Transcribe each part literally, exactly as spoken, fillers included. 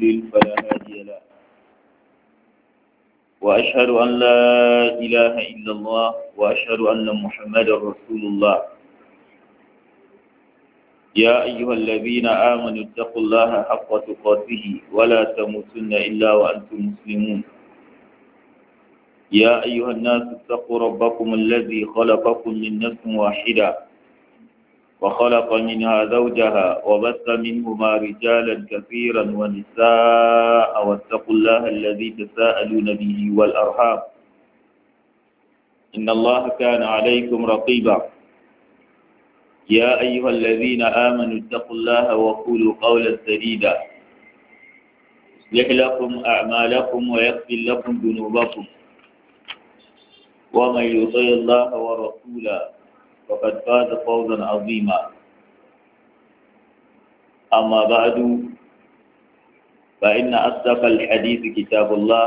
يضلل فلا هادي له وأشهد أن لا إله إلا الله وأشهد أن محمدا رسول الله يا أيها الذين آمنوا اتقوا الله حق تقاته ولا تموتن إلا وأنتم مسلمون يا أيها الناس اتقوا ربكم الذي خلقكم من نفس واحدة وخلق منها زوجها وبث منهما رجالا كثيرا ونساء واتقوا الله الذي تساءلون به والأرحام إن الله كان عليكم رقيبا يا أيها الذين آمنوا اتقوا الله وقولوا قولا سديدا يصلح لكم أعمالكم ويغفر لكم ذنوبكم ومن يطع الله ورسوله فقد فاز فوزا عظيما أما بعد فإن أصدق الحديث كتاب الله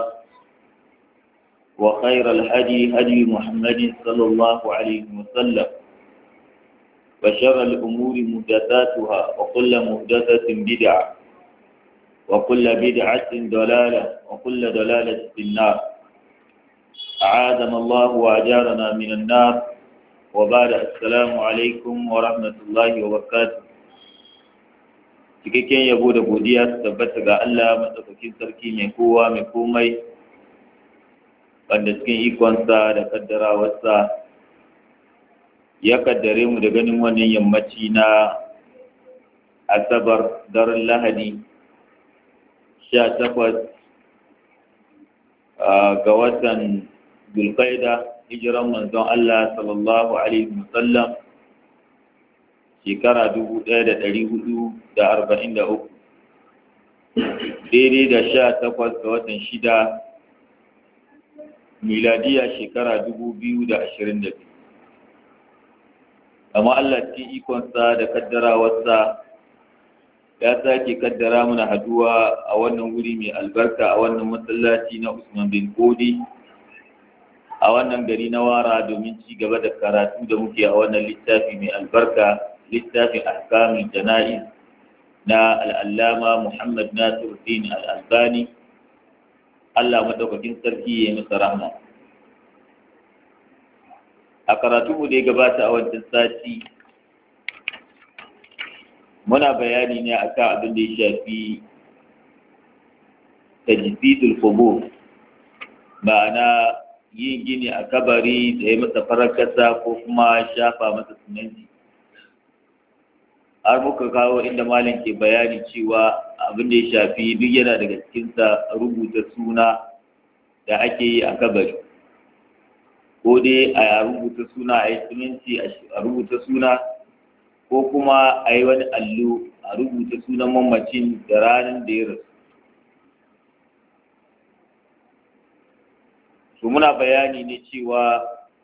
وخير الهدي هدي محمد صلى الله عليه وسلم وشر الأمور محدثاتها وكل محدثة بدعة وكل بدعة ضلالة وكل ضلالة في النار أعاذنا الله وأجارنا من النار وبعد السلام alaikum wa rahmatullahi wa barakatuh. Cikakken yabo da godiya su tabbata ga Allah matsaukakin sarki mai kowa mai komai wanda cikin ikonsa da kaddarawarsa ya kaddare mu da ganin wannan yammaci na asabar daren lahadi sha takwas ga watan Zulqaida hijiran manzon Allah sallallahu alaihi wasallam shekara dubu ɗaya da ɗari hudu da arba'in da uku daidai da sha takwas ga watan shida miladiya shekara dubu biyu da ashirin da biyu amma Allah cikin ikonsa da kaddarawarsa ya sake kaddara mana haduwa a wannan wuri mai albarka a wannan masallaci na Usman bin Fodi a wannan gari na Wara domin ci gaba da karatu da muke a wannan littafi mai albarka littafin ahkamul jana'iz na al'allama Muhammad Nasiruddin al-Albani Allah madaukakin sarki ya yi masa rahma. A karatu mu da ya gabata a wancan sati muna bayani ne akan abin da ya shafi tajdidul qubur, ma'ana yin gini a kabari da ya masa farar kasa ko kuma shafa masa siminti. Har muka kawo inda malam ke bayani cewa abin da ya shafi duk yana daga cikinsa rubuta suna da ake yi a kabari, ko dai a rubuta suna a yi siminti a rubuta suna, ko kuma a yi wani allo a rubuta sunan mamacin da ranar da ya rasu. To muna bayani ne cewa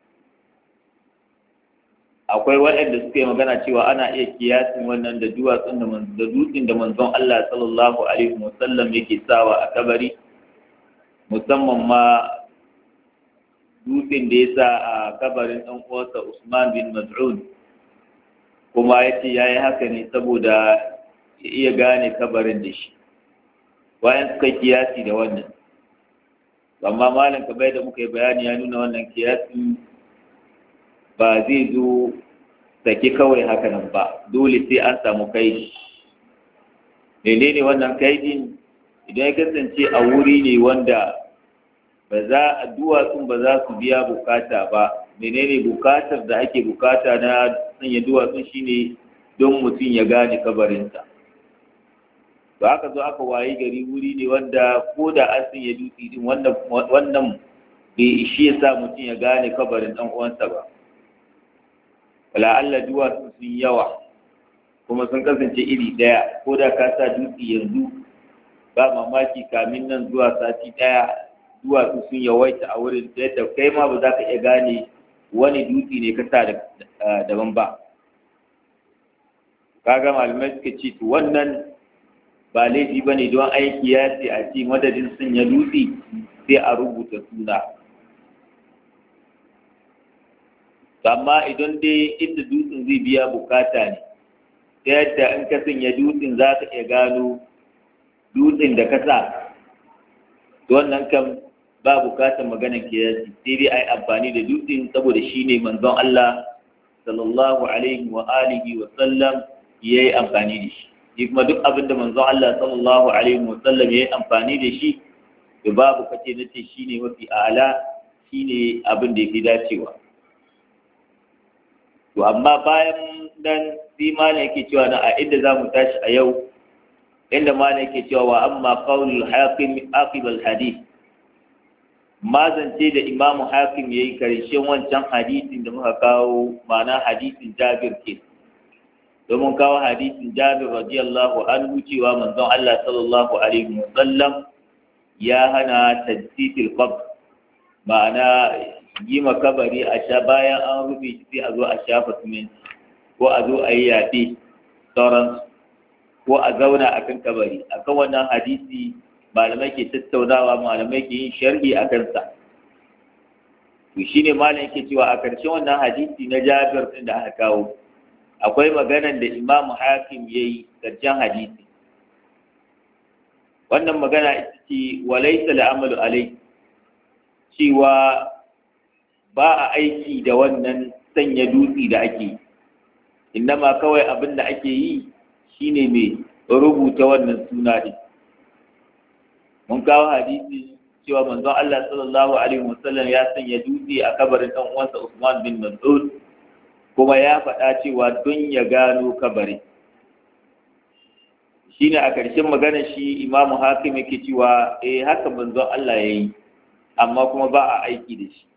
akwai waɗanda suka yi magana cewa ana iya kiyasin wannan da duwatsun da dutsen da manzon Allah sallallahu alaihi wasallam yake sawa a kabari, musamman ma dutsen da ya sa a kabarin ɗan uwansa Usman bin Mas'ud, kuma ya ce ya yi haka ne saboda ya iya gane kabarin da shi. Bayan suka kiyasi da wannan, amma malam kamar da muka yi bayani ya nuna wannan kiyasi ba zai zo sake kawai haka nan ba, dole sai an samu kaidi. Menene wannan kaidin? Idan ya kasance a wuri ne wanda ba za a duwatsun ba za su biya bukata ba, menene bukatar da ake bukata na sanya duwatsun shine don mutum ya gane kabarinsa. Ba aka zo aka wayi gari wuri ne wanda ko da an sanya dutse din wannan wannan bai ishi ya sa mutum ya gane kabarin dan uwansa ba. Wala Allah duwatsu sun yawa kuma sun kasance iri ɗaya, ko da ka sa dutse yanzu ba mamaki kamin nan zuwa sati ɗaya duwatsu sun yawaita a wurin da yadda kai ma ba za ka iya gane wani dutse ne ka sa daban ba. Kaga malamai suka ce to wannan ba laifi ba ne don aiki ya ce a ce madadin sanya dutse sai a rubuta suna. Amma idan dai inda dutsen zai biya bukata ne, ta yadda in ka sanya dutsen za ka iya gano dutsen da ka sa wannan kan ba bukatar maganar kiyasi sai dai ai amfani da dutsen saboda shine manzon Allah sallallahu alaihi wa alihi wa sallam yayi amfani da shi shi kuma duk abin da manzon Allah sallallahu alaihi wa sallam yayi amfani da shi to babu kace nace shine mafi a'ala shine abin da yake dacewa to amma bayan dan sai malam yake cewa na a inda zamu tashi a yau inda malam yake cewa wa amma qaulul hakim aqib al hadith ma zance da imam hakim yayi karshen wancan hadisin da muka kawo ma'ana hadisin Jabir ke domin kawo hadisin Jabir radiyallahu anhu cewa manzon Allah sallallahu alaihi wasallam ya hana tajsitil qabr ma'ana yi makabari a sha bayan an rufe sai a zo a shafa siminti ko a zo a yi yaɗe sauransu ko a zauna a kan kabari a kan wannan hadisi malamai ke tattaunawa malamai ke yin sharhi a kansa to shi ne malam yake cewa a ƙarshen wannan hadisi na Jabir ɗin da aka kawo akwai maganar da Imam Hakim ya yi ƙarshen hadisi wannan magana ita ce walaisa al'amalu alai cewa ba a aiki da wannan sanya dutse da ake innama kawai abin da ake yi shine mai rubuta wannan suna din mun kawo hadisi cewa manzon Allah sallallahu alaihi wasallam ya sanya dutse a kabarin dan uwansa Usman bin Mas'ud kuma ya faɗa cewa don ya gano kabarin shine a ƙarshen magana shi Imam Hakim yake cewa eh haka manzon Allah yayi amma kuma ba a aiki da shi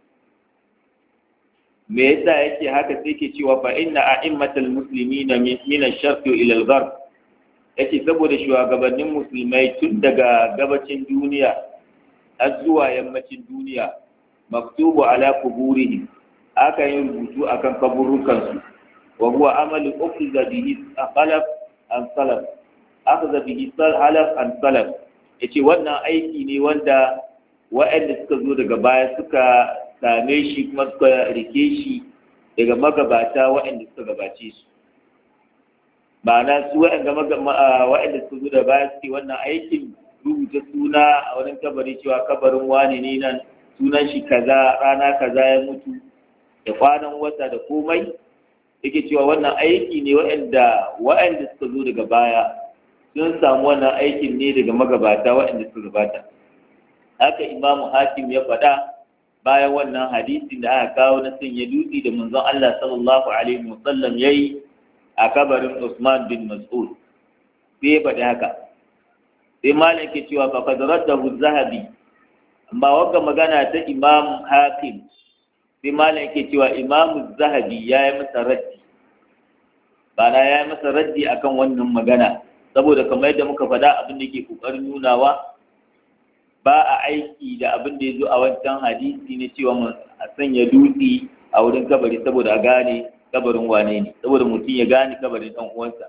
me yasa yake haka sai ke cewa fa inna a'immatal muslimina min ash-sharq ila al-gharb yake saboda shugabannin musulmai tun daga gabacin duniya har zuwa yammacin duniya maktubu ala quburihim aka yi rubutu akan kaburukan su wa huwa amalu ukhza bihi salaf an salaf akhza bihi salaf an salaf yace wannan aiki ne wanda wa'anda suka zo daga baya suka same shi kuma suka rike shi daga magabata waɗanda suka gabace su ma'ana su waɗanda suka zo da baya suke wannan aikin rubuta suna a wurin kabari cewa kabarin wani ne nan sunan shi kaza rana kaza ya mutu da kwanan wata da komai yake cewa wannan aiki ne waɗanda waɗanda suka zo daga baya sun samu wannan aikin ne daga magabata waɗanda suka gabata haka imamu hakim ya faɗa bayan wannan hadisin da aka kawo na sanya dutse da manzon Allah sallallahu alaihi wasallam yayi a kabarin Usman bin Mas'ud sai faɗi haka sai malam ke cewa fa qadratahu zahabi amma wanda magana ta Imam Hakim sai malam ke cewa Imam Zahabi yayi masa raddi bana yayi masa raddi akan wannan magana saboda kamar yadda muka faɗa abin da ke kokarin nunawa ba a aiki da abin da ya zo a wancan hadisi ne cewa a sanya dutse a wurin kabari saboda a gane kabarin wane ne saboda mutum ya gane kabarin ɗan uwansa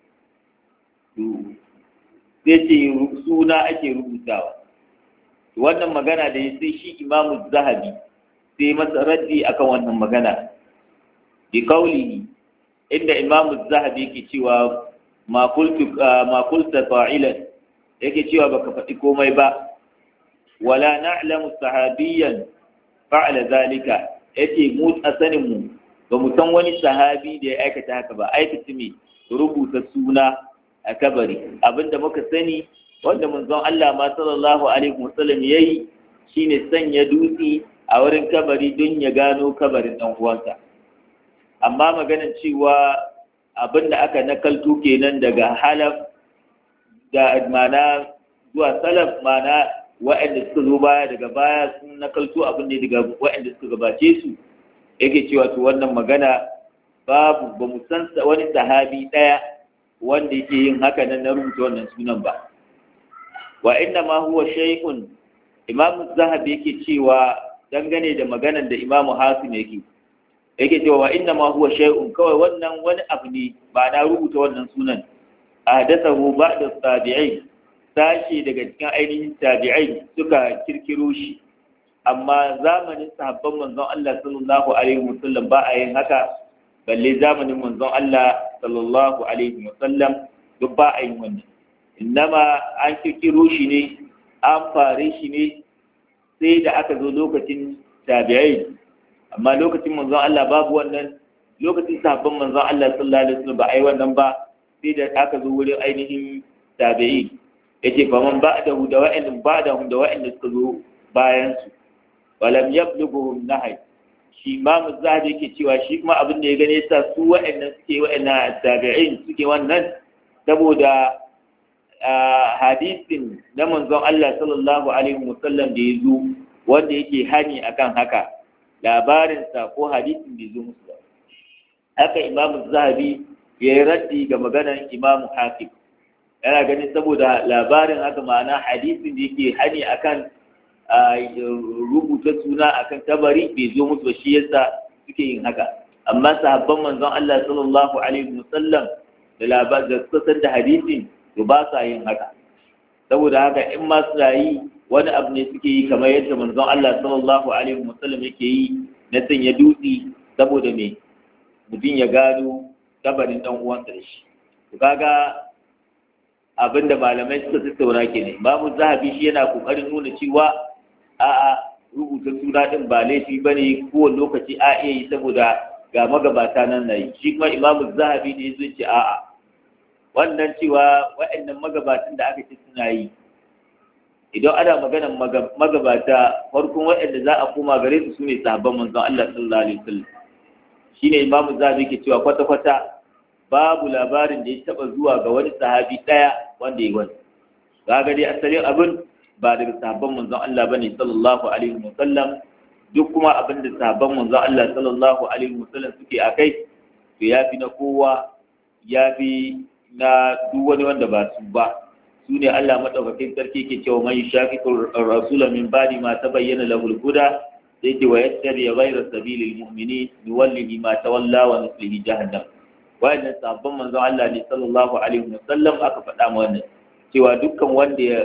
sai ce suna ake rubutawa wannan magana da ya sai shi imamu zahabi sai masa raddi akan wannan magana bi kaulihi inda imamu zahabi yake cewa ma kulta fa'ilan yake cewa baka faɗi komai ba wala na'lamu sahabiyan fa'ala zalika yace mu asanin mu ba mu san wani sahabi da ya aikata haka ba aikata me rubuta suna a kabari abinda muka sani wanda manzon Allah ma sallallahu alaihi wasallam yayi shine sanya dutse a wurin kabari don ya gano kabarin dan uwansa amma maganar cewa abinda aka nakalto kenan daga halaf da mana zuwa salaf mana wa'anda suka zo baya daga baya sun nakalto abin da daga wa'anda suka gabace su yake cewa to wannan magana babu ba mu san wani sahabi daya wanda yake yin haka nan na rubuta wannan sunan ba wa inna ma huwa shay'un imamu zahabi yake cewa dangane da maganar da imamu hasim yake yake cewa wa inna ma huwa shay'un kawai wannan wani abu ne ba na rubuta wannan sunan ahdathahu ba'da tabi'in sashi daga cikin ainihin tabi'ai suka kirkiro shi amma zamanin sahabban manzon Allah sallallahu alaihi wasallam ba a yin haka balle zamanin manzon Allah sallallahu alaihi wasallam duk ba a yin wannan innama an kirkiro shi ne an fare shi ne sai da aka zo lokacin tabi'ai, amma lokacin manzon Allah babu wannan, lokacin sahabban manzon Allah sallallahu alaihi wasallam ba ai wannan ba, sai da aka zo wurin ainihin tabi'i. yace fa man ba'dahu da wa'anda ba'dahu da wa'anda suka zo bayan su walam yablughuhum nahy. shi Imam Zahabi yake cewa shi kuma abin da ya gane sa su wa'annan suke wa'annan tabi'in suke wannan saboda hadisin na manzon Allah sallallahu alaihi wasallam da ya zo wanda yake hani akan haka, labarinsa ko hadisin da zo musu ba. Haka Imam Zahabi ya yi raddi ga maganar Imam Hakim, yana ganin saboda labarin haka ma'ana hadisin da yake hani akan rubuta suna akan tabari bai zo musu ba, shi yasa suke yin haka. Amma sahabban manzon Allah sallallahu alaihi wasallam da labarin da suka san da hadisin to ba sa yin haka, saboda haka in ma suna yi wani abu ne suke yi kamar yadda manzon Allah sallallahu alaihi wasallam yake yi na sanya dutse saboda me mutum ya gano kabarin dan uwansa da shi. To kaga abinda malamai suka tattauna kenan. Babu Zahabi shi yana kokarin nuna cewa a'a rubuta suna din ba laifi bane, kowane lokaci a iya yi saboda ga magabata nan nayi. Shi kuma Imam Zahabi ne zai ce a'a wannan cewa waɗannan magabatan da aka ce suna yi, idan ana maganar magabata farkon waɗanda za a koma gare su sune sahabban manzon Allah sallallahu alaihi wasallam. Shine Imam Zahabi ke cewa kwata kwata babu labarin da ya taba zuwa ga wani sahabi daya wanda ya wani. Kaga dai asalin abin ba daga sahabban manzon Allah bane sallallahu alaihi wasallam, duk kuma abin da sahabban manzon Allah sallallahu alaihi wasallam suke akai to yafi na kowa, yafi na duk wani wanda ba su ba. Su ne Allah madaukakin sarki ke cewa man yushaqiqur rasula min ba'di ma tabayyana lahu al-huda sai ce wa yattabi ghayra sabilil mu'minin nuwallihi ma tawalla wa nuslihi jahannam. Wannan sabon manzon Allah ne sallallahu alaihi wasallam aka faɗa mu wannan cewa dukkan wanda ya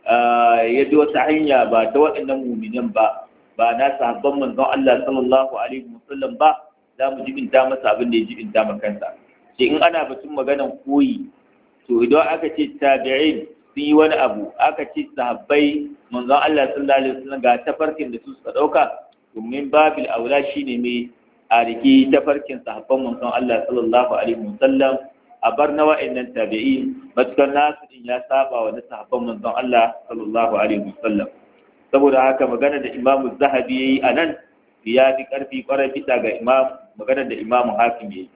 ya ji wata hanya ba ta waɗannan mu'minan ba ba na sahabban manzon Allah sallallahu alaihi wasallam ba, za mu jibinta masa abin da ya jibinta ma kansa. Sai in ana batun maganan koyi, to idan aka ce tabi'in sun yi wani abu, aka ce sahabbai manzon Allah sallallahu alaihi wasallam ga tafarkin da su suka dauka, domin babil aula shine mai a rike tafarkin sahabban manzon Allah sallallahu alaihi wasallam, a bar na wa'annan tabi'in matukar nasu din ya saba wa na sahabban manzon Allah sallallahu alaihi wasallam. Saboda haka magana da Imam Zahabi yayi anan ya fi karfi kwarai bisa ga imam magana da Imam Hakim yayi.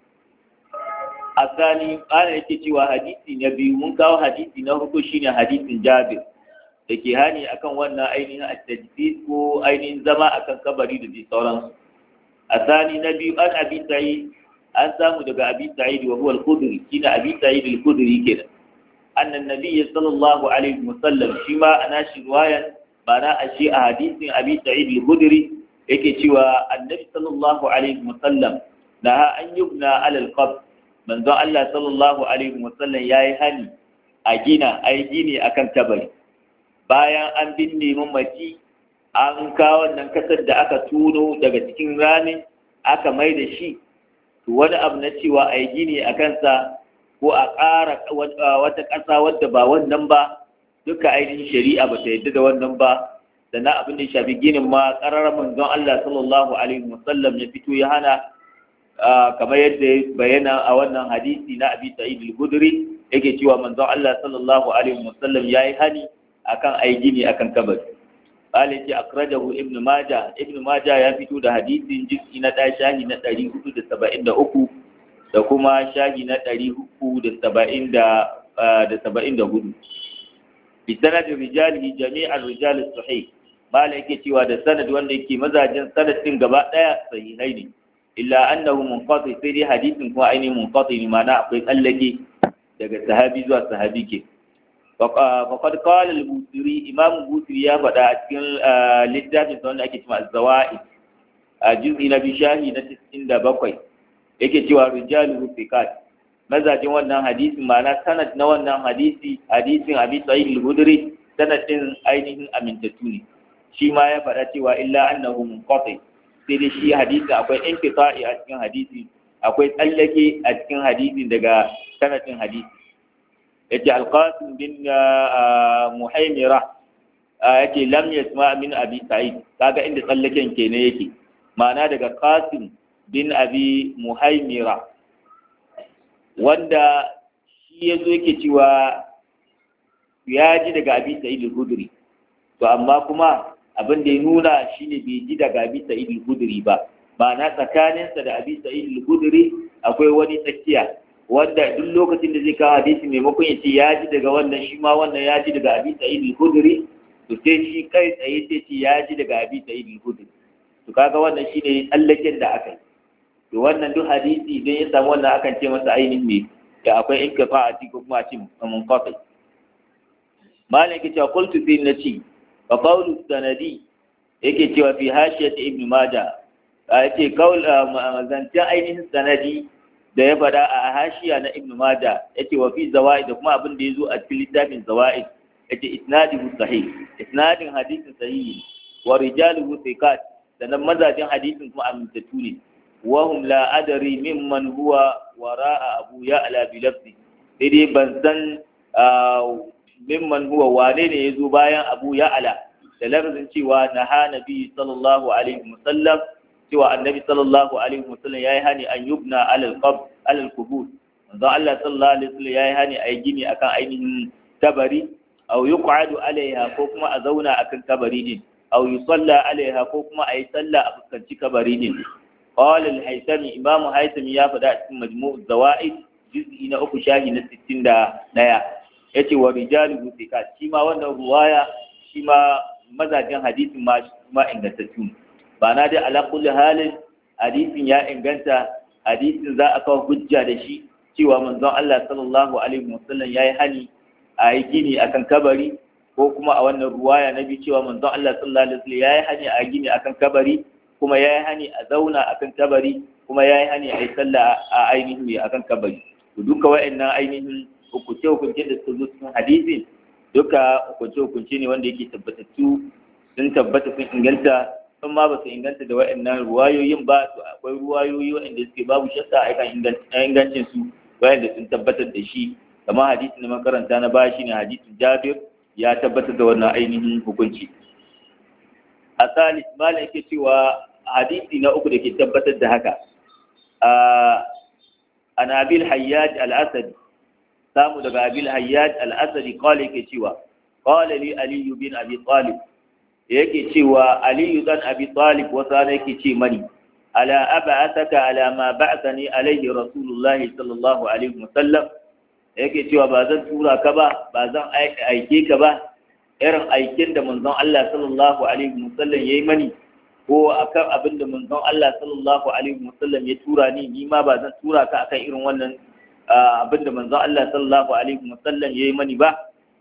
Asani ana yake cewa hadisi na biyu mun kawo hadisi na hudu shine hadisin Jabir da ke hani akan wannan ainihin at-tajdid ko ainihin zama akan kabari da dai sauransu. Asani na biyu an Abi Sa'id, an samu daga Abi Sa'id wa huwa al-Khudri, shine Abi Sa'id al-Khudri kenan. Annan Nabiy sallallahu alaihi wasallam shi ma ana shi riwayan bana a shi a hadisin Abi Sa'id al-Khudri yake cewa Annabi sallallahu alaihi wasallam naha an yubna ala al-qabr, manzon Allah sallallahu alaihi wasallam yayi hani a gina ai gini akan kabari. Bayan an binne mamaci an kawo wannan kasar da aka tuno daga cikin rami aka mai da shi, to wani abu na cewa ai gini a kansa ko a ƙara wata ƙasa wadda ba wannan ba, duka ainihin shari'a ba ta yadda da wannan ba. Sannan abin da ya shafi ginin ma ƙararren manzon Allah sallallahu alaihi wasallam ya fito ya hana, kamar yadda ya bayyana a wannan hadisi na Abi Sa'id al-Khudri yake cewa manzon Allah sallallahu alaihi wasallam yayi hani akan ai gini akan kabari. Qala ji akhrajahu Ibn Majah, Ibn Majah ya fito da hadisin juz'i na ɗaya shahi na ɗari hudu da saba'in da uku da kuma shahi na ɗari uku da saba'in da saba'in da hudu. Bi sanadin rijalihi jami'an rijal sahih, mala yake cewa da sanad wanda yake mazajin sanadin gaba ɗaya sahihai ne, illa annahu munqati, sai dai hadisin kuma ainihin munqati ne, ma'ana akwai tsallake daga sahabi zuwa sahabi ke. faqad qala al-Busiri, Imam Busiri ya faɗa a cikin littafin sa wanda ake cewa Az-Zawaid a juz'i na bishahi na tis'in da bakwai, yake cewa rijaluhu thiqat, mazajin wannan hadisin ma'ana sanad na wannan hadisi hadisin Abi Sa'id al-Khudri sanadin ainihin amintattu ne. Shi ma ya faɗa cewa illa annahu munqati, sai dai shi hadisi akwai inqita'i a cikin hadisi, akwai tsallake a cikin hadisin daga sanadin hadisi. yace al-qasim bin muhaimira yace lam yasma min abi sa'id kaga inda tsallaken kenan yake ma'ana daga qasim bin abi muhaimira wanda shi yazo yake cewa ya ji daga abi sa'id al-khudri to amma kuma abin da ya nuna shine bai ji daga abi sa'id al-khudri ba ma'ana tsakaninsa da abi sa'id al-khudri akwai wani tsakiya wanda duk lokacin da zai kawo hadisi maimakon ya ce ya ji daga wannan shi ma wannan ya ji daga abi sa'id al-khudri to sai shi kai tsaye sai ce ya ji daga abi sa'id al-khudri to kaga wannan shine tsallaken da aka yi to wannan duk hadisi idan ya samu wannan akan ce masa ainihin ne da akwai inkafa a cikin kuma a cikin munqati malam yake cewa qultu fi nati fa qawlu sanadi yake cewa fi hashiyat ibn majah yace qaul zancen ainihin sanadi da ya fada a hashiya na ibn majah yace wa fi zawaid da kuma abin da yazo a cikin littafin zawaid yace isnaduhu sahih isnadin hadisin sahih wa rijaluhu thiqat sannan mazajin hadisin kuma amintattu ne wa hum la adri mimman huwa wara'a abu ya'la bi lafzi sai dai ban san mimman huwa wane ne yazo bayan abu ya'la da lafzin cewa naha nabi sallallahu alaihi wasallam cewa annabi sallallahu alaihi wasallam yayi hani an yubna alal qab alal qubur manzo Allah sallallahu alaihi wasallam yayi hani ayi gini akan ainihin kabari aw yuq'adu alaiha ko kuma a zauna akan kabari din aw yusalla alaiha ko kuma ayi sallah a fuskanci kabari din qala al-haythami imamu haythami ya faɗa cikin majmu' az-zawaid juz'i na uku shahi na sittin da ɗaya yace wa rijalu thiqat shi ma wannan ruwaya shi ma mazajin hadisin ma ma ingantattu ba na dai ala kulli halin hadisin ya inganta hadisin za a kawo hujja da shi cewa manzon Allah sallallahu alaihi wasallam yayi hani a yi gini akan kabari ko kuma a wannan ruwaya na bi cewa manzon Allah sallallahu alaihi wasallam yayi hani a gini akan kabari kuma yayi hani a zauna akan kabari kuma yayi hani a yi sallah a ainihin akan kabari to duka wa'annan ainihin hukunce hukunce da suka zo cikin hadisin duka hukunce hukunce ne wanda yake tabbatattu sun tabbata sun inganta sun ma ba su inganta da wa'annan ruwayoyin ba to akwai ruwayoyi wa'anda suke babu shakka a kan ingancin su wa'anda sun tabbatar da shi kamar hadisin na makaranta na baya shine hadisin Jabir ya tabbatar da wannan ainihin hukunci a salis malam yake cewa hadisi na uku da ke tabbatar da haka an abil hayyaj al-asadi samu daga abil hayyaj al-asadi kawai yake cewa qala li ali bin abi talib yake cewa ali dan abi talib wasa ne yake ce mani ala ab'athaka ala ma ba'athani alayhi rasulullah sallallahu alaihi wasallam yake cewa ba zan tura ka ba ba zan aike ka ba irin aikin da manzon Allah sallallahu alaihi wasallam yayi mani ko akan abin da manzon Allah sallallahu alaihi wasallam ya tura ni ni ma ba zan tura ka akan irin wannan abin da manzon Allah sallallahu alaihi wasallam yayi mani ba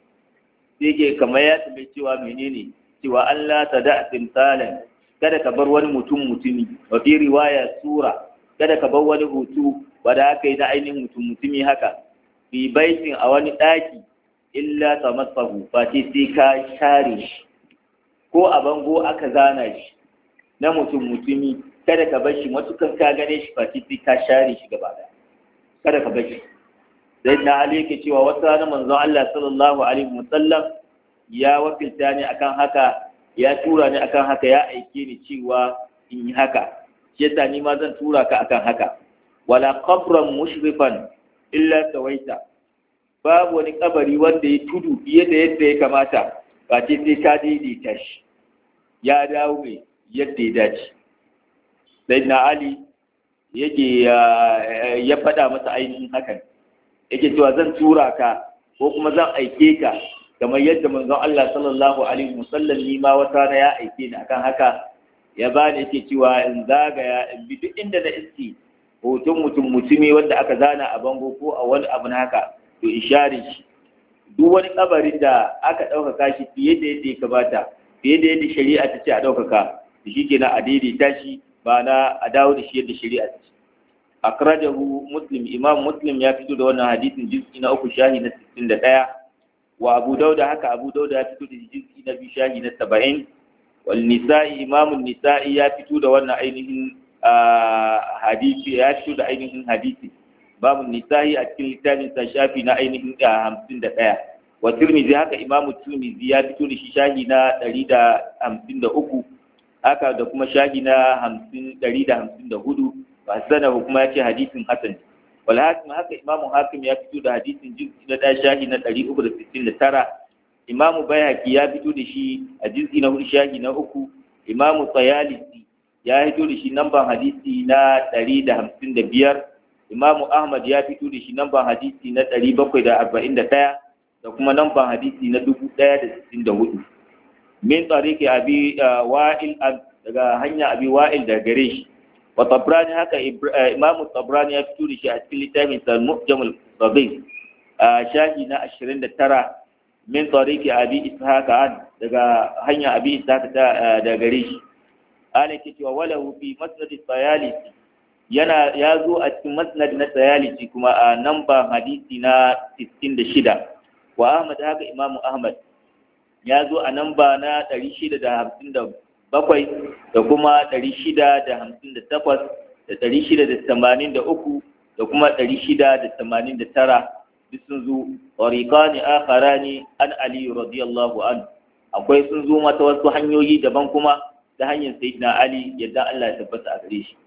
sai yake kamar ya tambaye cewa menene cewa Allah tada timsalan kada ka bar wani mutum mutumi wa fi riwaya sura kada ka bar wani hutu wanda aka yi na ainihin mutum mutumi haka fi baitin a wani daki illa tamassahu fati sai ka share shi ko a bango aka zana shi na mutum mutumi kada ka bar shi matukan ka gane shi fati sai ka share shi gaba daya kada ka bar shi sai na ali yake cewa wata rana manzon Allah sallallahu alaihi wasallam ya wakilta ni akan haka ya tura ni akan haka ya aike ni cewa in yi haka shi yasa ni ma zan tura ka akan haka wala qabran mushrifan illa sawaita babu wani kabari wanda ya tudu fiye da yadda ya kamata ba ce sai ka daidaita shi ya dawo mai yadda ya dace sai na ali yake ya faɗa masa ainihin hakan yake cewa zan tura ka ko kuma zan aike ka kamar yadda manzon Allah sallallahu alaihi wasallam ni ma wata na ya aike ni akan haka ya bani yake cewa in zagaya in bi duk inda na iski hoton mutum mutumi wanda aka zana a bango ko a wani abu na haka to in share shi duk wani kabarin da aka ɗaukaka shi fiye da yadda ya kamata fiye da yadda shari'a ta ce a ɗaukaka da shi kenan a daidaita shi ba na a dawo da shi yadda shari'a ta ce akrajahu muslim imam muslim ya fito da wannan hadisin juz'i na uku shahi na sittin da ɗaya wa abu dauda haka abu dauda ya fito da juz'i na biyu shahi na saba'in wal nisa'i imamun nisa'i ya fito da wannan ainihin hadisi ya fito da ainihin hadisi imamu nisa'i a cikin littafin sa shafi na ainihin hamsin da ɗaya wa tirmizi haka imamu tirmizi ya fito da shi shahi na ɗari da hamsin da uku haka da kuma shahi na hamsin ɗari da hamsin da hudu ba sanahu kuma ya ce hadisin hasan wal hakim haka imamu hakim ya fito da hadisin juz'i na ɗaya shahi na ɗari uku da sittin da tara imamu bayhaqi ya fito da shi a juz'i na hudu shahi na uku imamu tayalisi ya fito da shi namban hadisi na ɗari da hamsin da biyar imamu ahmad ya fito da shi namban hadisi na ɗari bakwai da arba'in da ɗaya da kuma namban hadisi na dubu ɗaya da sittin da hudu min tsariki abi wa'il daga hanya abi wa'il da gare shi wa tabrani haka imamu tabrani ya fito da shi a cikin littafin sa mu'jamul saghir shahi na ashirin da tara min tsariki abi ishaq an daga hanya abi ishaq da gare shi ana ke cewa walahu fi masnad at-tayalisi yana ya zo a cikin masnad na tayalisi kuma a namba hadisi na sittin da shida wa ahmad haka imamu ahmad ya zo a namba na ɗari shida da hamsin da bakwai da kuma ɗari shida da hamsin da takwas da ɗari shida da tamanin da uku da kuma ɗari shida da tamanin da tara duk sun zo tariqani akharani an ali radiyallahu anhu akwai sun zo mata wasu hanyoyi daban kuma ta hanyar sayyidina ali yadda Allah ya tabbata a gare shi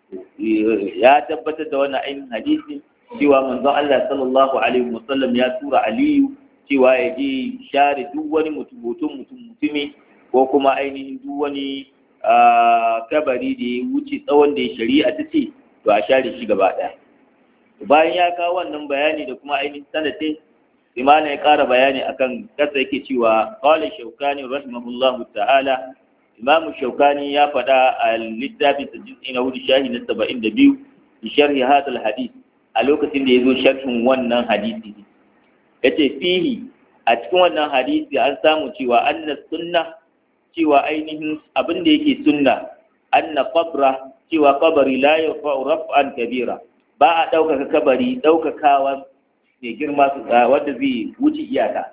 ya tabbatar da wannan ainihin hadisi cewa manzon Allah sallallahu alaihi wasallam ya tura aliyu cewa ya je share duk wani mutum mutum mutumi ko kuma ainihin duk wani kabari da ya wuce tsawon da ya shari'a ta ce to a share shi gaba ɗaya bayan ya kawo wannan bayani da kuma ainihin sanatin imana ya ƙara bayani akan kasa yake cewa qala shaukani rahimahullahu ta'ala imamu shaukani ya faɗa a littafin sa juz'i na hudu shahi na saba'in da biyu bi sharhi hadal hadith a lokacin da ya zo sharhin wannan hadisi yace fihi a cikin wannan hadisi an samu cewa anna sunna cewa ainihin abin da yake sunna anna qabra cewa kabari la yarfa'u raf'an kabira ba a ɗaukaka kabari ɗaukakawa mai girma wanda zai wuce iyaka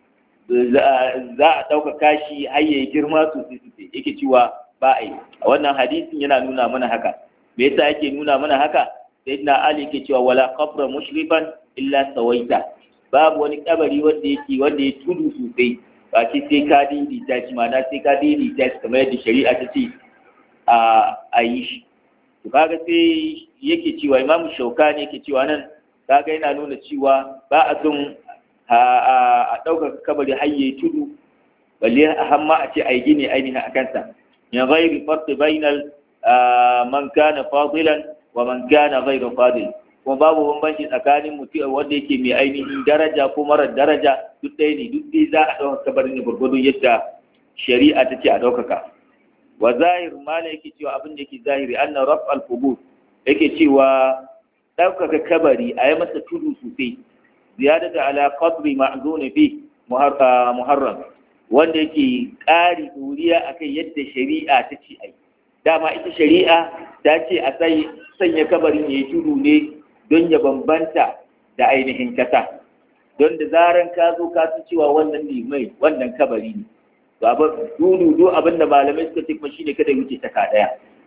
za a ɗaukaka shi har yayi girma sosai sosai yake cewa ba a yi a wannan hadisin yana nuna mana haka me yasa yake nuna mana haka sayyidina ali yake cewa wala qabra mushrifan illa sawaita babu wani kabari wanda yake wanda ya tudu sosai ba ce sai ka daidaita shi ma'ana sai ka daidaita shi kamar yadda shari'a ta ce a yi shi to kaga sai yake cewa imamu shaukani yake cewa nan kaga yana nuna cewa ba a son a ɗaukaka kabari har yayi tudu balle har ma a ce a yi gini ainihin a kansa min ghairi farqi bainal man kana fadilan wa man kana ghairu fadil kuma babu bambanci tsakanin mutum wanda yake mai ainihin daraja ko marar daraja duk ɗaya ne duk ɗaya za a ɗaukaka kabarin ne gwargwadon yadda shari'a ta ce a ɗaukaka wa zahir mala yake cewa abin da yake zahiri anna raf al qubur yake cewa ɗaukaka kabari a yi masa tudu sosai ziyadata ala qadri ma'zun fi muharram wanda yake ƙari duriya akan yadda shari'a ta ce ai dama ita shari'a ta ce a sai sanya kabarin yayi tudu ne don ya bambanta da ainihin kasa don da zaran ka zo ka ci cewa wannan ne mai wannan kabari ne to abin tudu do abin da malamai suka ce kuma shine kada ya wuce taka daya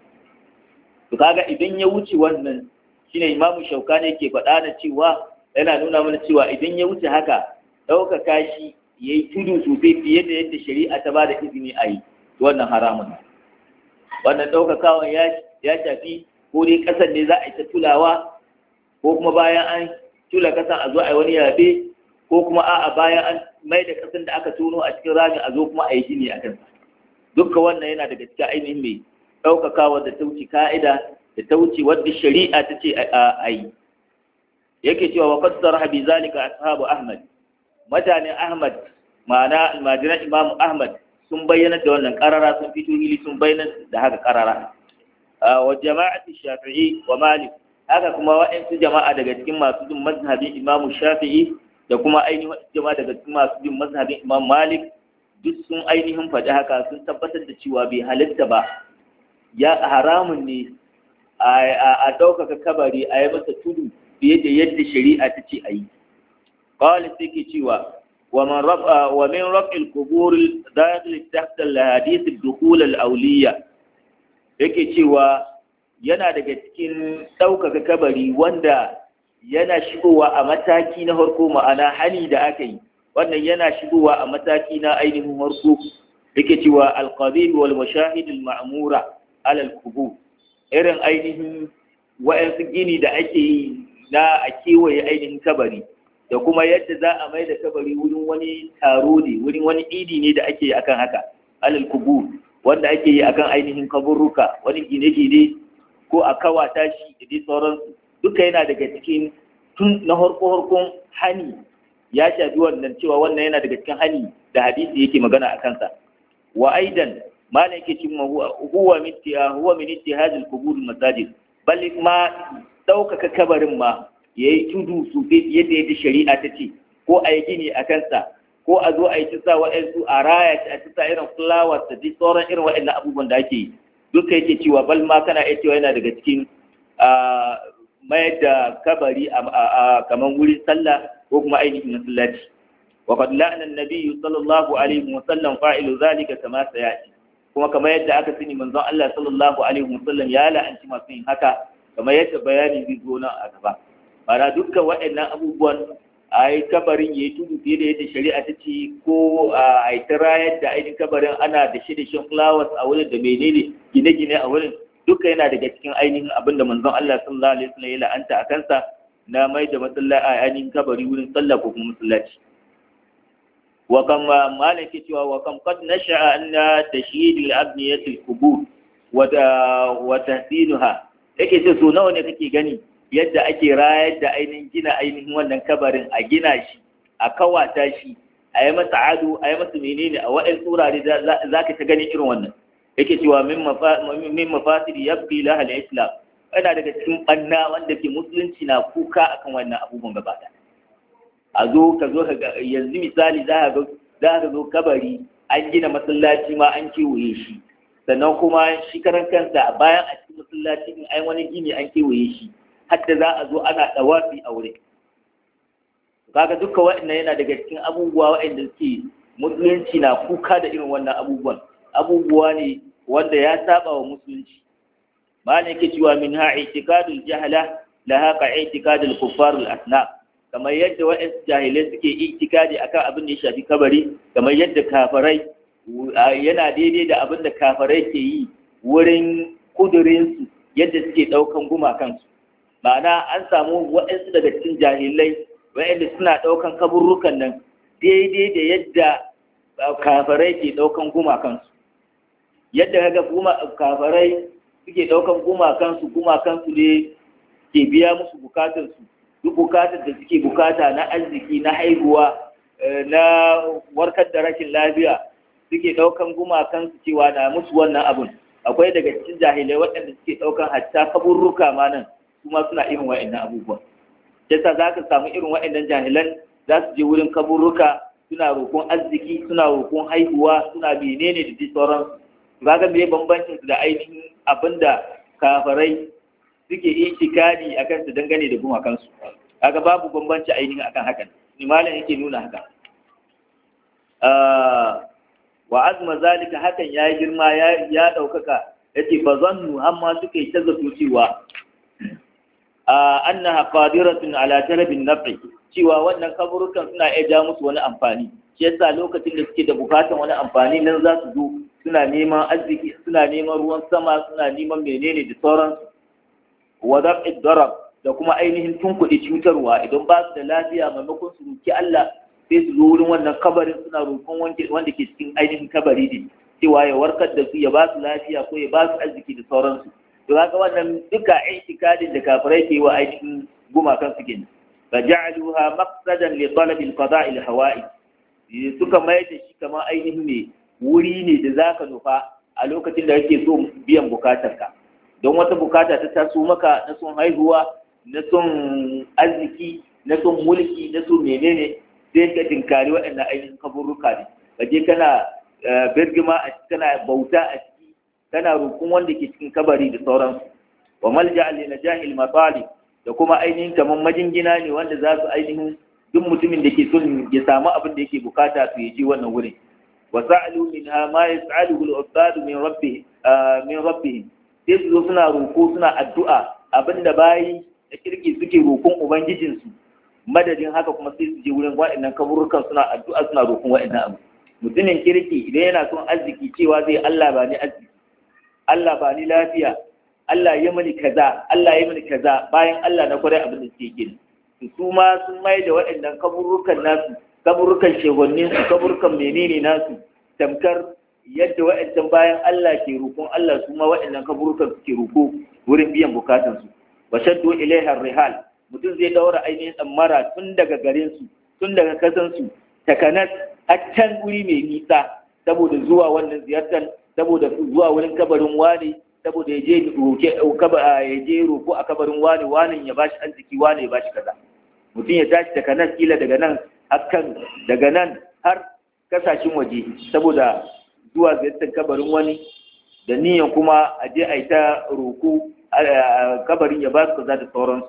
to kaga idan ya wuce wannan shine imamu shaukani yake faɗa na cewa yana nuna mana cewa idan ya wuce haka ɗaukaka shi ya yi tudu sosai fiye da yadda shari'a ta ba da izini a yi wannan haramun wannan ɗaukakawan ya shafi ko dai ƙasar ne za a yi ta tulawa ko kuma bayan an tula ƙasar a zo a yi wani yabe ko kuma a'a bayan an mai da ƙasar da aka tono a cikin ramin a zo kuma a yi gini a kansa dukkan wannan yana daga cikin ainihin mai ɗaukakawa da ta wuce ka'ida da ta wuce wadda shari'a ta ce a yi yake cewa wa fassara bi zalika ashabu ahmad mutanen ahmad ma'ana almajiran imamu ahmad sun bayyana da wannan karara sun fito hili sun bayyana da haka karara wa jama'ati shafi'i wa malik haka kuma wa'ansu jama'a daga cikin masu bin mazhabin imamu shafi'i da kuma ainihin jama'a daga cikin masu bin mazhabin imam malik duk sun ainihin faɗi haka sun tabbatar da cewa bai halitta ba ya haramun ne a ɗaukaka kabari a yi masa tudu fiye da yadda shari'a ta ce a yi. Kawai sai ke cewa, wa min raf'il kubur dakhil tahta al-hadith ad-dukhul al-awliya yake cewa yana daga cikin ɗaukaka kabari wanda yana shigowa a mataki na harko, ma'ana hani da aka yi wannan yana shigowa a mataki na ainihin harko. Yake cewa alqabih wal mashahid al ma'mura ala al qubur, irin ainihin wa'ansu gini da ake yi na a kewaye ainihin kabari, da kuma yadda za a mai da kabari wurin wani taro ne, wurin wani idi ne da ake yi akan haka, alal qubur, wanda ake yi akan ainihin kaburruka, wani gine-gine ko a kawata shi da dai sauransu, duka yana daga cikin tun na harko-harkon hani ya shafi wannan, cewa wannan yana daga cikin hani da hadisi yake magana a kansa. Wa aidan ma ne yake cimma huwa min huwa min ittihadil qubur masajid, bal ma daukaka kabarin ma yayi tudu su yadda yadda shari'a ta ce, ko a yi gini a kansa, ko a zo a yi tisa wa'ansu a raya a tisa irin flowers da dai sauran irin wa'annan abubuwan da ake yi, duka yake cewa bal ma kana iya cewa yana daga cikin mayar da kabari a kaman wurin sallah ko kuma ainihin masallaci. wa qad la'ana an-nabiy sallallahu alaihi wa sallam fa'ilu zalika kama sayati, kuma kamar yadda aka sani manzon Allah sallallahu alaihi wa sallam ya la'anci masu yin haka, kamar yadda bayani zai zo nan a gaba. Bara dukkan waɗannan abubuwan a yi kabarin ya yi tudu fiye da yadda shari'a ta ce, ko a yi ta rayar da ainihin kabarin ana da shi da shan flowers a wurin da menene gine-gine a wurin, duka yana daga cikin ainihin abin da manzon Allah sallallahu alaihi wasallam ya la'anta a kansa na mai da masallaci a ainihin kabari wurin sallah ko kuma masallaci. Wa kam malam ke cewa wa kam qad nasha'a anna tashyid al-abniyat al-qubur wa wa tahsinuha, yake ce so nawa ne kake gani yadda ake rayar da ainihin gina ainihin wannan kabarin, a gina shi, a kawata shi, a yi masa ado, a yi masa menene a wa'in tsurare za ka ta gani irin wannan. Yake cewa min mafasiri ya fi lahal islam, yana daga cikin ɓanna wanda ke musulunci na kuka akan wannan abubuwan gabata. A zo ka zo yanzu misali za ka zo kabari an gina masallaci ma an kewaye shi, sannan kuma shi karan kansa bayan a cikin masallaci in ai wani gini an kewaye shi, hatta za a zo ana ɗawafi a wurin. Kaga duka waɗannan yana daga cikin abubuwa waɗanda suke musulunci na kuka da irin wannan abubuwan, abubuwa ne wanda ya saba wa musulunci. Malam yake cewa min ha i'tiqadul jahala la haqa i'tiqadul kuffar al asnaf, kamar yadda waɗansu jahilai suke i'tiqadi akan abin da ya shafi kabari, kamar yadda kafirai yana daidai da abin da kafirai ke yi wurin kudurinsu, yadda suke ɗaukan gumakansu. Ma'ana an samu waɗansu daga cikin jahilai waɗanda suna ɗaukan kaburrukan nan daidai da yadda kafarai ke ɗaukan gumakansu. Yadda kaga kuma kafarai suke ɗaukan gumakansu, gumakansu ne ke biya musu bukatarsu, duk bukatar da suke bukata na arziki, na haihuwa, na warkar da rashin lafiya, suke ɗaukan gumakansu cewa na musu wannan abun. Akwai daga cikin jahilai waɗanda suke ɗaukan hatta kaburruka ma nan kuma suna irin wa'annan abubuwan. Yasa za ka samu irin wa'annan jahilan za su je wurin kaburruka suna roƙon arziki, suna roƙon haihuwa, suna menene da dai sauransu. Za ka me bambancin su da ainihin abin da kafarai suke itikadi akan su dangane da gumakansu. Kaga babu bambanci ainihin akan hakan. Ni malam yake nuna haka. Wa azma zalika, hakan ya girma ya ɗaukaka, yace fa zannu amma suka yi ta zato cewa annaha qadiratun ala talabin naf'i, cewa wannan kaburukan suna iya ja musu wani amfani. Shi yasa lokacin da suke da bukatan wani amfani nan za su zo suna neman arziki, suna neman ruwan sama, suna neman menene da sauransu. Wa daf'i darab, da kuma ainihin tunkuɗe cutarwa, idan ba su da lafiya maimakon su roki Allah sai su zo wurin wannan kabarin suna roƙon wanda ke cikin ainihin kabari ne, cewa ya warkar da su, ya ba su lafiya ko ya ba su arziki da sauransu. To haka wannan duka i'tikadin da kafirai ke wa ainihin gumakan su kenan. Fa ja'aluha maqsadan li talab al-qada' al-hawa'i, suka mai da shi kamar ainihin ne wuri ne da zaka nufa a lokacin da kake so biyan bukatarka. Don wata bukata ta taso maka na son haihuwa, na son arziki, na son mulki, na son menene, sai ka tinkari waɗannan ainihin kaburruka ne. Kaje kana birgima a kana bauta a kana roƙon wanda ke cikin kabari da sauransu. Wa malja li najahil matali, da kuma ainihin kaman majingina ne wanda za su ainihin duk mutumin da ke son ya samu abin da yake bukata su yaje wannan wurin. Wa sa'alu minha ma yas'aluhu al-ubad min rabbih min rabbihim, sai su zo suna roƙo suna addu'a abinda bayi kirki suke roƙon ubangijinsu madadin haka kuma sai su je wurin waɗannan kaburukan suna addu'a suna roƙon waɗannan abu. Mutumin kirki idan yana son arziki cewa zai Allah ba ni arziki, Allah ba ni lafiya, Allah ya mani kaza, Allah ya mani kaza, bayan Allah na kwarai abin da suke gini. Su ma sun mai da waɗannan kaburukan nasu, kaburukan shehunin su, kaburukan menene nasu, tamkar yadda waɗancan bayan Allah ke roƙon Allah su ma waɗannan kaburukan suke roƙo wurin biyan bukatansu. Wa shaddu ilaiha rihal, mutum zai daura ainihin tsammara tun daga garin su, tun daga kasan su, takanas har can guri mai nisa saboda zuwa wannan ziyartar, saboda zuwa wurin kabarin wani, saboda ya je roke ya je roko a kabarin wani, wani ya bashi arziki, wani ya bashi kaza. Mutum ya tashi daga nan kila daga nan hakan daga nan har kasashen waje saboda zuwa ziyartar kabarin wani da niyan kuma a je a yi ta roko kabarin ya ba su kaza da sauransu.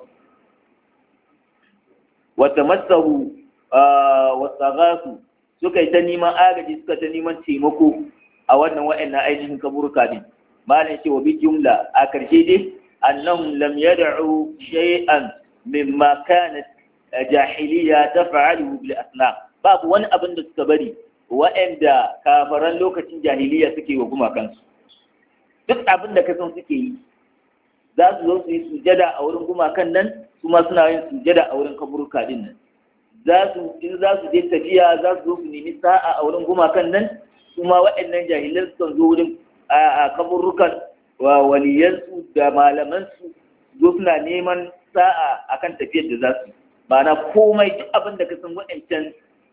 Wata masahu wasagasu suka yi ta neman agaji, suka ta neman taimako a wannan wa'annan ainihin kaburuka ne. Malam ce wa bi jumla a karshe dai annahum lam yad'u shay'an mimma kanat jahiliya taf'aluhu bil asnam. Babu wani abin da suka bari wa'anda kafaran lokacin jahiliya suke wa gumakansu. Duk abin da kasan suke yi za su zo su yi sujada a wurin gumakan nan, su ma suna yin sujada a wurin kaburuka din nan. Za su in za su je tafiya za su zo su nemi sa'a a wurin gumakan nan, su ma waɗannan jahilan sukan zo wurin a kaburukan wa waliyansu da malamansu zo suna neman sa'a akan tafiyar da za su. Ma'ana komai duk abin da ka san waɗancan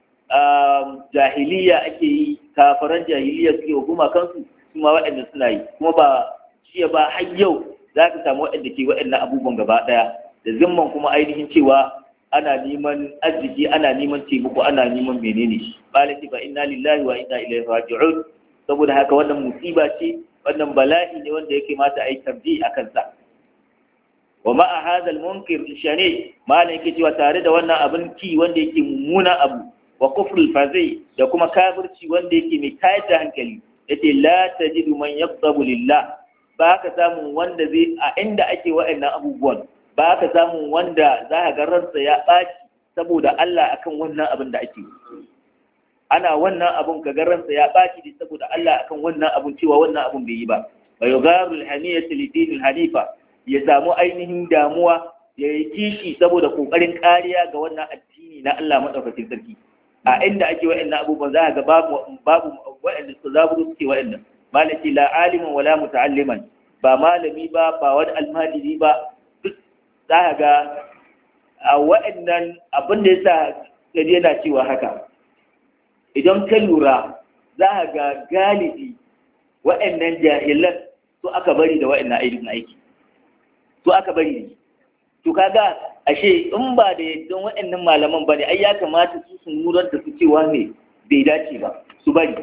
jahiliya ake yi, kafaran jahiliya suke wa gumakansu, su ma waɗanda suna yi. Kuma ba shi ba har yau za ka samu waɗanda ke waɗannan abubuwan gaba ɗaya da zimman kuma ainihin cewa ana neman arziki, ana neman taimako, ana neman menene. Balaki ba inna lillahi wa inna ilaihi raji'un. Saboda haka wannan musiba ce, wannan bala'i ne wanda yake mata a yi tarji a kansa. Wa ma'a hadha al-munkir shane, malam yake cewa tare da wannan abin ki wanda yake mummuna abu, wa kufrul fazi da kuma kafirci wanda yake mai tayar da hankali, yace la tajidu man yaqtabu lillah, ba ka samu wanda zai a inda ake wa'annan abubuwan, ba ka samu wanda za ka ga ransa ya ɓaci saboda Allah akan wannan abin da ake. Ana wannan abun ka ga ransa ya ɓaci ne saboda Allah akan wannan abun, cewa wannan abun bai yi ba. Wa yugharul haniyatu lidinil hanifa, ya samu ainihin damuwa, ya yi kishi saboda kokarin kariya ga wannan addini na Allah madaukakin sarki. A inda ake wa'annan abubuwan za ka ga babu babu wa'anda su zaburu suke wa'annan. Malaki la aliman wala muta'alliman, ba malami ba, ba wani almajiri ba, duk za ka ga a wa'annan abin da yasa gari yana cewa haka. Idan ka lura za ka ga galibi wa'annan jahilan su aka bari da wa'annan aikin aiki, su aka bari ne. To kaga ashe in ba da yadda wa'annan malaman ba ne, ai ya kamata su su nurar da su cewa ne bai dace ba su bari.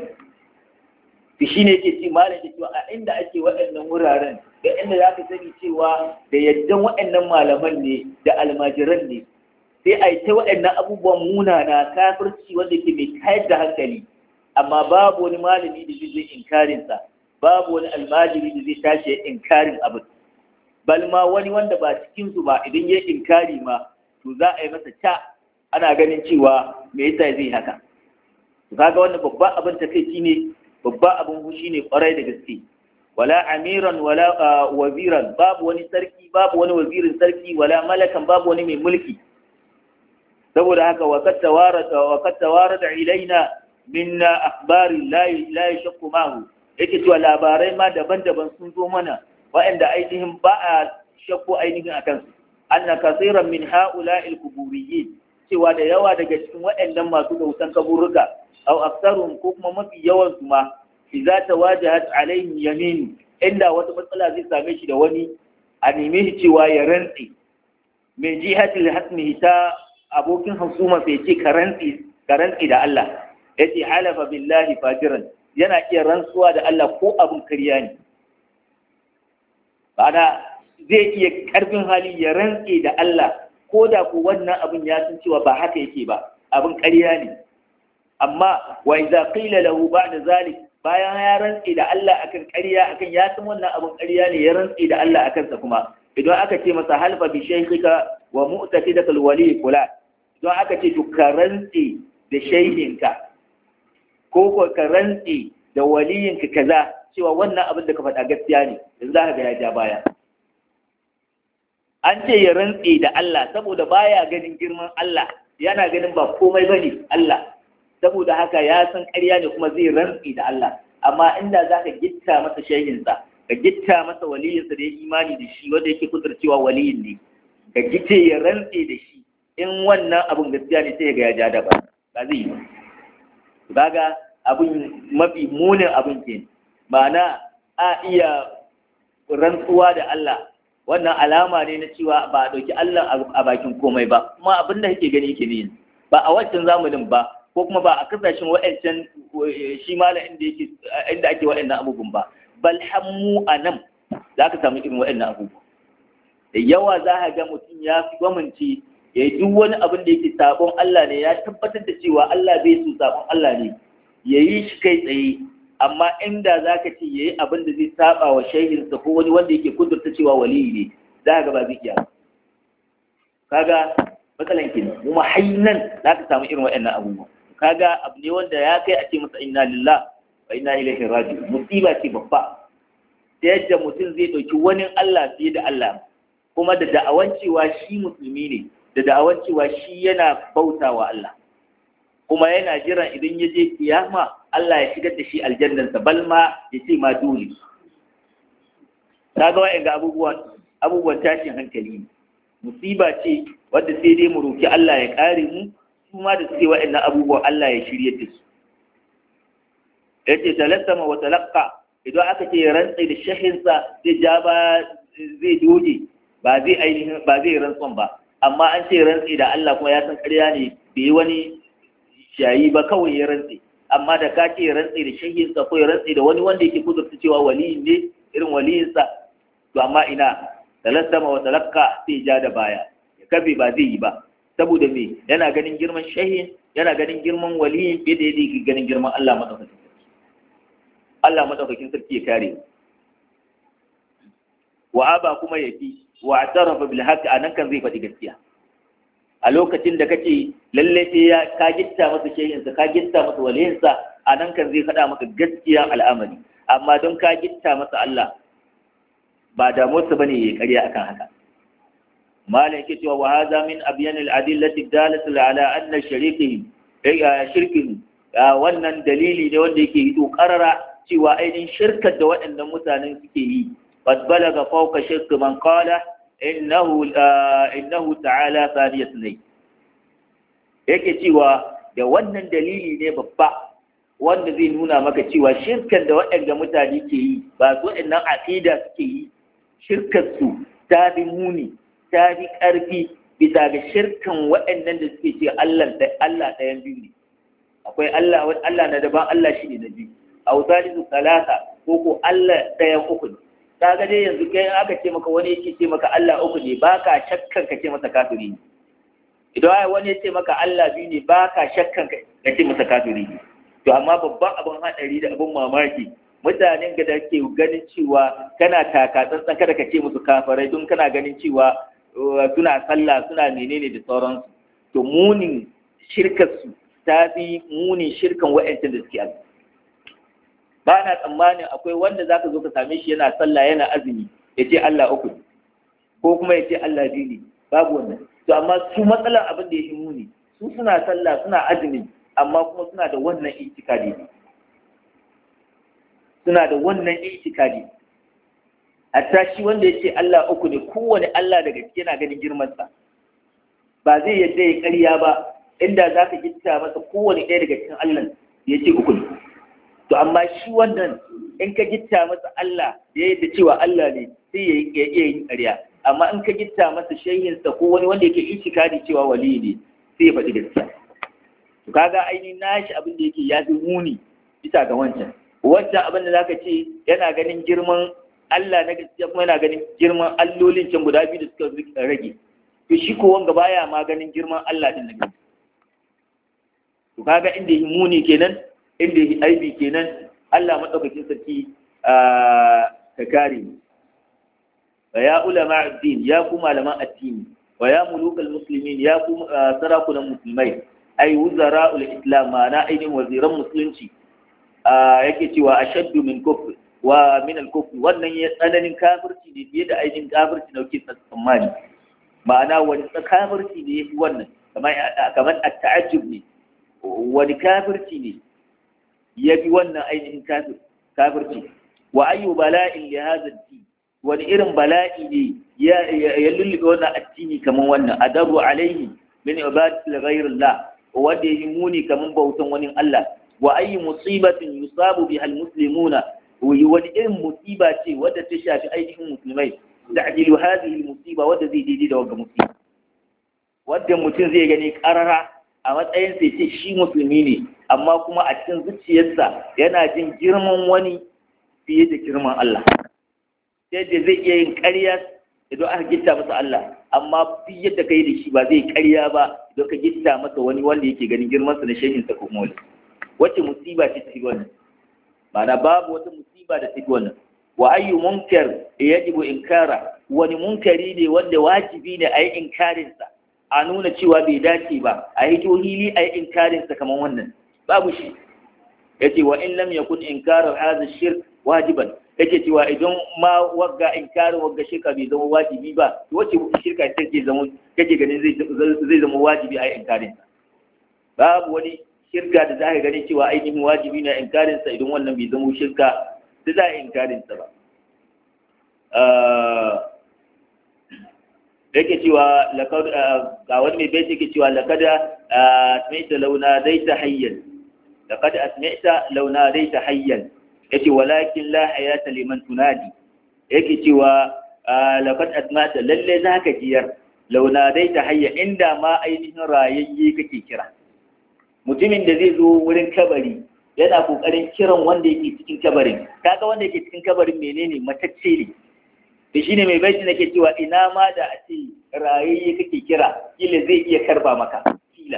To shi ne ke ce malam da cewa a inda ake waɗannan wuraren da inda za ka sani cewa da yadda waɗannan malaman ne da almajiran ne, sai a yi ta waɗannan abubuwan munana kafirci wanda ke mai tayar da hankali, amma babu wani malami da zai inkarinsa, babu wani almajiri da zai tashi ya inkarin abin. Bal ma wani wanda ba cikinsu ba idan ya inkari ma, to za a yi masa ta ana ganin cewa me yasa zai haka. To kaga wannan babban abin takeici ne, babban abin hushi ne kwarai da gaske. Wala amiran wala waziran, babu wani sarki, babu wani wazirin sarki, wala malakan, babu wani mai mulki. Saboda haka wa kad tawarada wa kad tawarada ilaina min akhbari la la yashqu mahu, yake cewa labarai ma daban-daban sun zo mana wa'anda ainihin ba a shakku ainihin akan su. Anna kaseeran min ha'ula'il quburiyyin, cewa da yawa daga cikin waɗannan masu bautan kaburuka, aw aktsarum ko kuma mafi yawan su ma, idza tawajahat alaihim yamin, inda wata matsala zai same shi da wani, a neme shi cewa ya rantsi min jihatil hasmihi, ta abokin husuma sai ce ka rantsi ka rantsi da Allah, yace halafa billahi fajiran, yana iya rantsuwa da Allah ko abun kariya ne. Bana zai iya karfin hali ya rantsi da Allah ko da ko wannan abin ya san cewa ba haka yake ba, abin ƙarya ne. Amma wa idza qila lahu ba'da zalik, bayan ya rantsi da Allah akan ƙarya, akan ya san wannan abin ƙarya ne, ya rantsi da Allah akan sa kuma, idan aka ce masa halfa bi shaykhika wa mu'taqidaka alwali kula idan aka ce to ka rantsi da shaykhinka ko ko ka rantsi da waliyinka kaza cewa wannan abin da ka faɗa gaskiya ne yanzu za ka ga ya ja baya an ce ya rantsi da Allah saboda baya ganin girman Allah yana ganin ba komai bane Allah saboda haka ya san ƙarya ne kuma zai rantsi da Allah amma inda za ka gitta masa shehinsa ka gitta masa waliyinsa da ya imani da shi wanda yake kudurcewa waliyin ne ka gitte ya rantsi da shi in wannan abin gaskiya ne sai ga ya ja da ba ba zai yi ba kaga abin mafi munin abin ke ma'ana a iya rantsuwa da Allah wannan alama ne na cewa ba a ɗauki Allah a bakin komai ba kuma abin da yake gani yake ne ba a wancan zamanin ba ko kuma ba a kasashen wa'ancan shi mala inda yake inda ake wa'annan abubuwan ba bal hammu a nan za ka samu irin wa'annan abubuwa da yawa za ka ga mutum ya fi gwamnati ya yi duk wani abin da yake sabon Allah ne ya tabbatar da cewa Allah bai so sabon Allah ne ya yi shi kai tsaye amma inda za ka ce ya yi abin da zai saba wa shehinsa ko wani wanda yake kudurta cewa waliyi ne za ka ga ba zai iya kaga matsalan ke mu mahainan za ka samu irin waɗannan abubuwa kaga abu ne wanda ya kai a ce masa inna lillah wa inna ilaihi raji'un musiba ce babba ta yadda mutum zai ɗauki wani Allah fiye da Allah kuma da da'awan cewa shi musulmi ne da da'awan cewa shi yana bautawa Allah kuma yana jiran idan ya je kiyama Allah ya shigar da shi aljannansa bal ma ya ce ma dole kaga wa'in ga abubuwan abubuwan tashin hankali ne musiba ce wadda sai dai mu roki Allah ya kare mu su ma da suke wa'annan abubuwan Allah ya shirye da su yace talassama wa talaqqa idan aka ce rantsi da shahinsa zai ja ba zai doge ba zai ainihin ba zai rantson ba amma an ce rantsi da Allah kuma ya san ƙarya ne bai wani shayi ba kawai ya rantsi amma da ka ce rantsi da shahinsa ko ya rantsi da wani wanda yake kudurta cewa waliyin ne irin waliyinsa to amma ina talassama wa talaqqa sai ja da baya ya kabe ba zai yi ba saboda me yana ganin girman shahin yana ganin girman waliyin fiye da yadda yake ganin girman Allah madaukakin sarki Allah madaukakin sarki ya kare wa aba kuma yaki wa atarafa bil haqq anan kan zai faɗi gaskiya a lokacin da kace lalle sai ya ka gitta masa shehinsa ka gitta masa waliyinsa anan kan zai faɗa maka gaskiya al'amari amma don ka gitta masa Allah ba damuwarsa bane yayi ƙarya akan haka malam yake cewa wa hadha min abyan al adillati dalatu ala anna sharikihi shirkihi wannan dalili ne wanda yake hito karara cewa ainihin shirkar da waɗannan mutanen suke yi qad balaga fawqa shirk man qala innahu innahu ta'ala thaniyatun yake cewa da wannan dalili ne babba wanda zai nuna maka cewa shirkar da waɗannan mutane ke yi ba su waɗannan aqida suke yi shirkar su ta bi muni ta fi ƙarfi bisa ga shirkan waɗannan da suke ce Allah ɗayan biyu ne akwai Allah wani Allah na daban Allah shi ne na biyu a wasalisu talata ko ko Allah ɗayan uku ne ta ga dai yanzu kai aka ce maka wani yake ce maka Allah uku ne ba ka shakkan ka ce masa kafiri ne idan wani ya ce maka Allah biyu ne ba ka shakkan ka ce masa kafiri ne to amma babban abin haɗari da abin mamaki mutanen da ke ganin cewa kana taka tsantsan kada ka ce musu kafirai don kana ganin cewa suna sallah suna menene da sauransu to munin shirkarsu ta fi munin shirkan wa'ancin da suke azumi ba na tsammanin akwai wanda zaka zo ka same shi yana sallah yana azumi ya ce Allah uku ko kuma ya ce Allah biyu ne babu wannan to amma su matsalar abin da ya fi muni su suna sallah suna azumi amma kuma suna da wannan itikadi suna da wannan itikadi hatta shi wanda ya ce Allah uku ne kowane Allah daga ciki yana ganin girmansa ba zai yadda ya ƙarya ba inda za ka gitta masa kowane ɗaya daga cikin Allah ya ce uku ne to amma shi wannan in ka gitta masa Allah ya yadda cewa Allah ne sai ya iya yin ƙarya amma in ka gitta masa shehinsa ko wani wanda yake itikadi cewa wali ne sai ya faɗi gaskiya to kaga ainihin nashi abin da yake ya fi muni bisa ga wancan wancan abin da zaka ce yana ganin girman Allah na gaskiya kuma yana ganin girman allolin can guda biyu da suka rage to shi ko wanga baya ma ganin girman Allah din na gaskiya to kaga inda yi muni kenan inda yi aibi kenan Allah madaukakin sarki ka kare mu wa ya ulama ad-din ya ku malaman addini wa ya mulukal muslimin ya ku sarakunan musulmai ai wuzara'ul islam ma'ana ainihin waziran musulunci yake cewa ashaddu min kufr wa min al-kufr wannan ya tsananin kafirci ne fiye da ainihin kafirci nauke tsammani ma'ana wani kafirci ne yafi wannan kamar kamar at-ta'ajjub ne wani kafirci ne yafi wannan ainihin kafir kafirci wa ayyu bala'in li hadha ad-din wani irin bala'i ne ya ya lullube wannan addini kamar wannan adabu alaihi min ibadati ghayrillah wanda ya muni kamar bautan wani Allah wa ayi musibatin yusabu biha almuslimuna wani irin musiba ce wadda ta shafi ainihin musulmai ta'dilu hadhihi almusiba wadda zai daidai da wannan musiba wadda mutum zai gani karara a matsayin sai ce shi musulmi ne amma kuma a cikin zuciyarsa yana jin girman wani fiye da girman Allah sai da zai iya yin ƙarya idan aka gitta masa Allah amma duk yadda kai da shi ba zai ƙarya ba idan ka gitta masa wani wanda yake ganin girman sa na shehin sa ko mole wace musiba ce ta wannan ma'ana babu wata musiba da take wannan wa ayyu munkar yajibu inkara wani munkari ne wanda wajibi ne a yi inkarin sa a nuna cewa bai dace ba a yi hili a yi inkarin sa kamar wannan babu shi yace wa in lam yakun inkaru hadha shirk wajiban yake cewa idan ma wagga inkarin wagga shirka bai zama wajibi ba to wace shirka ce ke zama kake ganin zai zai zama wajibi a inkarin sa babu wani shirka da za ka gani cewa ainihin wajibi na inkarin sa idan wannan bai zama shirka da za a inkarin sa ba yake cewa laqad ga wani mai bai yake cewa laqad asma'ta launa daita hayyan laqad asma'ta launa daita hayyan yake walakin la hayata liman tunadi yake cewa laqad asma'ta lalle zaka jiyar launa dai ta hayya inda ma ainihin rayayye kake kira mutumin da zai zo wurin kabari yana kokarin kiran wanda yake cikin kabarin kaga wanda yake cikin kabarin menene matacce ne da shine mai baiti nake cewa ina ma da a ce rayayye kake kira kila zai iya karba maka kila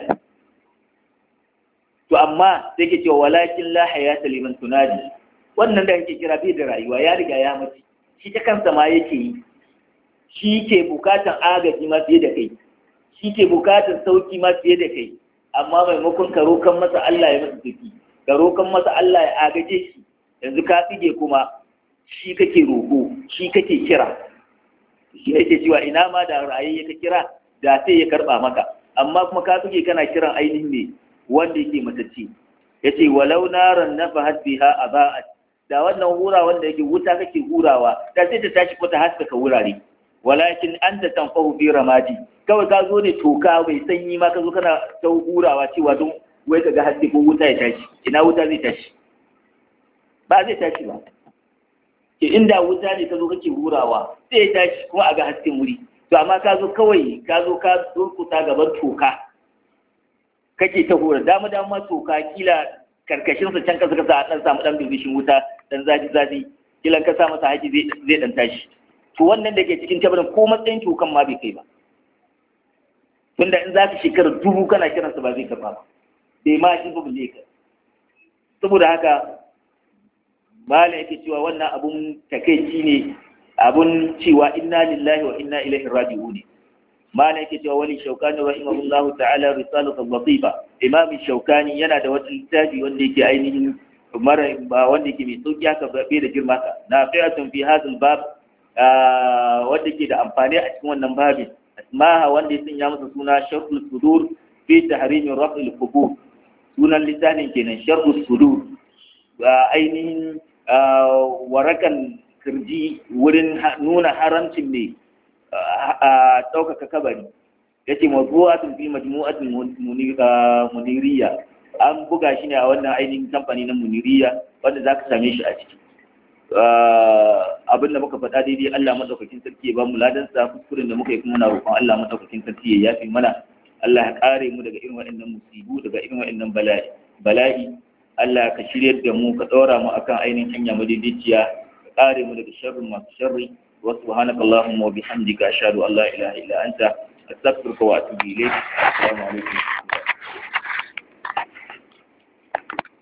to amma sai ke cewa walakin la hayata liman tunadi wannan da kake kira bai da rayuwa ya riga ya mace shi ta kansa ma yake yi shi ke bukatan agaji ma fiye da kai shi ke bukatan sauki ma fiye da kai amma maimakon ka rokan masa Allah ya masa tafi ka rokan masa Allah ya agaje shi yanzu ka tsige kuma shi kake roko shi kake kira shi yake cewa ina ma da rayayye ka kira da sai ya karba maka amma kuma ka tsige kana kiran ainihin ne wanda yake matacce yace walau naran nafahat biha aba'at da wannan hura wanda yake wuta kake hurawa da sai ta tashi ko ta haskaka wurare walakin anta tanfahu fi ramadi kawai ka zo ne toka mai sanyi ma ka zo kana ta hurawa cewa don wai ka ga haske ko wuta ya tashi ina wuta zai tashi ba zai tashi ba ke inda wuta ne ka zo kake hurawa sai ya tashi kuma a ga hasken wuri to amma ka zo kawai ka zo ka durkuta gaban toka kake ta hura dama dama toka kila karkashin sa can kasa kasa dan samu dan bibishin wuta dan zafi zafi kila ka sa masa haji zai zai dan tashi to wannan da ke cikin kabarin ko matsayin tokan ma bai kai ba tunda in za ka shekara dubu kana kiransa ba zai karba ba bai ma shi babu ne ka saboda haka malam yake cewa wannan abun takeici ne abun cewa inna lillahi wa inna ilaihi raji'un malam yake cewa wani shaukani rahimahullahu ta'ala risalatu latifa imam shaukani yana da wata littafi wanda yake ainihin mara ba wanda yake mai sauki haka bai da girma ka na fi'atun fi hadal bab wanda ke da amfani a cikin wannan babin asmaha wanda ya sanya masa suna sharhul sudur fi tahrim raf'il qubur sunan littafin kenan sharhul sudur ga ainihin warakan kirji wurin nuna haramcin ne a ɗaukaka kabari yace mawdu'atun fi majmu'atin muniriya an buga shi ne a wannan ainihin kamfani na muniriya wanda zaka same shi a ciki abin da muka faɗa daidai Allah madaukakin sarki ya ba mu ladan sa kuskuren da muka yi kuma na roƙon Allah madaukakin sarki ya yafi mana Allah ya kare mu daga irin waɗannan musibu daga irin waɗannan bala'i bala'i Allah ka shiryar da mu ka ɗora mu akan ainihin hanya madaidaiciya ka kare mu daga sharrin masu sharri wa subhanaka allahumma wa bihamdika ashhadu an la ilaha illa anta astaghfiruka wa atubu ilayk assalamu alaikum